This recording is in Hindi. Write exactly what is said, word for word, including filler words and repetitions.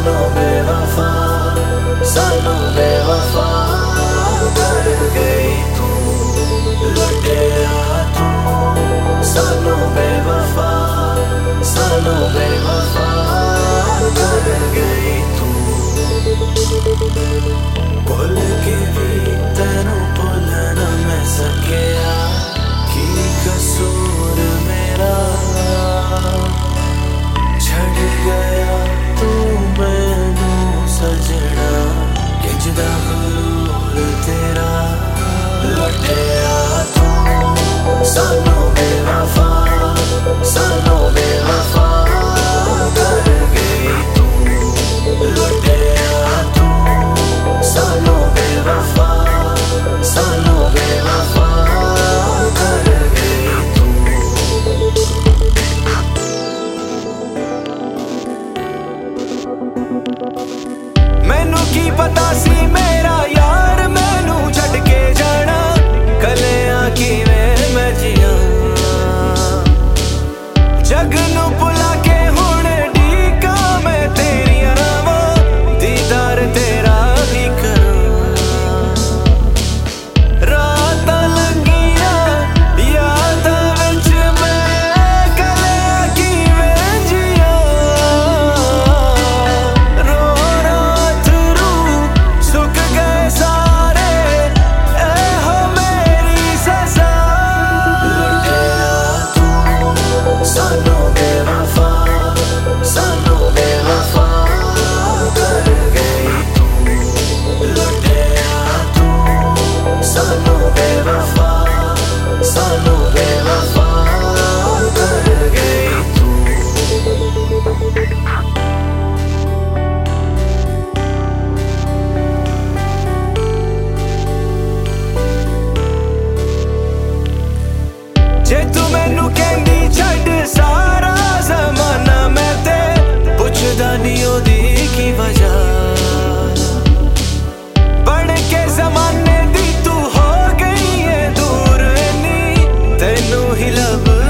सानू बेवफा सानू बेवफा कर गई तू, लुटिया तू। सानू बेवफा सानू बेवफा कर गई तू। भुल के भी तेनू भुल ना मैं सकिया, की कसूर मेरा। छड़ गया तू मैनू सजना, किंजदा गुरूर तेरा। लुटिया तू सानू बेवफा सानू बेवफा कर गई तू, लुटिया तू सानू बेवफा सानू बेवफा कर गई तू। मैनू की पता सी मेरा यार मैनू छड़ के जाना, कलियां किवें मैं जियां। जग नू भुला के हुण ढीका मैं तेरियां रावां, दीदार तेरा ही करां। रातां लंघियां यादां विच मैं कलियां किवें जियां। रो रो अथरू सुक गए सारे, एहो मेरी सज़ा। लुटिया तू सानू बेवफा सानू बेवफा कर गई तू, लुटिया तू सानू बेवफा सानू बेवफा कर गई तू। जे तू मैनू कहंदी छड्ड सारा ज़माना, मैं ते पुछदा नहीं ओदी की वजह। बन के ज़माने दी तू हो गई है दूर इन्नी, तैनू ही लब